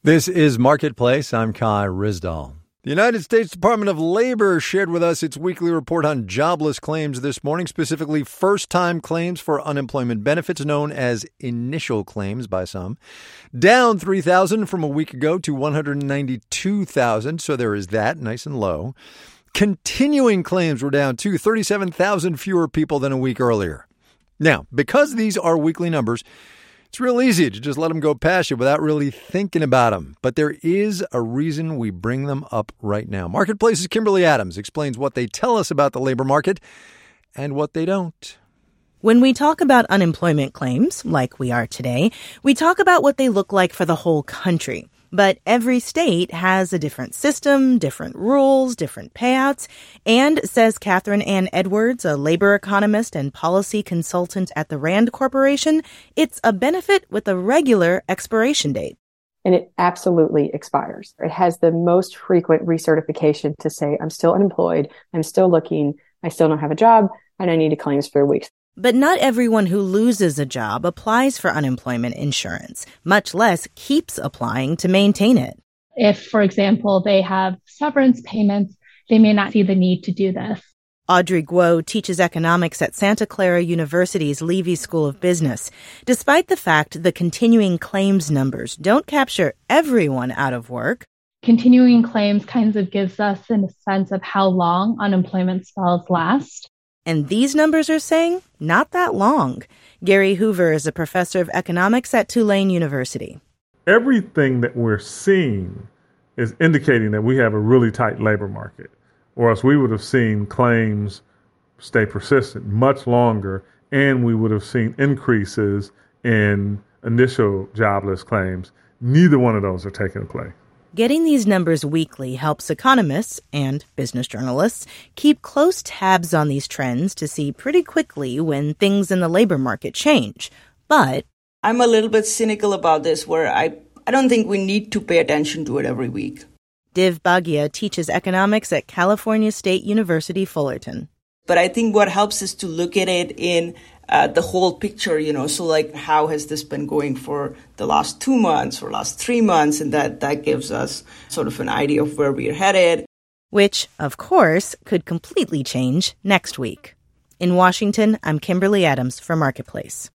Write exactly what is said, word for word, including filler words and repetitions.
This is Marketplace. I'm Kai Ryssdal. The United States Department of Labor shared with us its weekly report on jobless claims this morning, specifically first-time claims for unemployment benefits, known as initial claims by some. Down three thousand from a week ago to one hundred ninety-two thousand, so there is that, nice and low. Continuing claims were down to thirty-seven thousand fewer people than a week earlier. Now, because these are weekly numbers, it's real easy to just let them go past you without really thinking about them. But there is a reason we bring them up right now. Marketplace's Kimberly Adams explains what they tell us about the labor market and what they don't. When we talk about unemployment claims, like we are today, we talk about what they look like for the whole country. But every state has a different system, different rules, different payouts. And, says Catherine Ann Edwards, a labor economist and policy consultant at the RAND Corporation, it's a benefit with a regular expiration date. And it absolutely expires. It has the most frequent recertification to say, I'm still unemployed, I'm still looking, I still don't have a job, and I need to claim for weeks. But not everyone who loses a job applies for unemployment insurance, much less keeps applying to maintain it. If, for example, they have severance payments, they may not see the need to do this. Audrey Guo teaches economics at Santa Clara University's Levy School of Business. Despite the fact the continuing claims numbers don't capture everyone out of work, continuing claims kind of gives us a sense of how long unemployment spells last. And these numbers are saying not that long. Gary Hoover is a professor of economics at Tulane University. Everything that we're seeing is indicating that we have a really tight labor market, or else we would have seen claims stay persistent much longer, and we would have seen increases in initial jobless claims. Neither one of those are taking place. Getting these numbers weekly helps economists and business journalists keep close tabs on these trends to see pretty quickly when things in the labor market change. But I'm a little bit cynical about this, where I, I don't think we need to pay attention to it every week. Div Bhagia teaches economics at California State University, Fullerton. But I think what helps is to look at it in uh, the whole picture, you know, so like how has this been going for the last two months or last three months? And that, that gives us sort of an idea of where we're headed. Which, of course, could completely change next week. In Washington, I'm Kimberly Adams for Marketplace.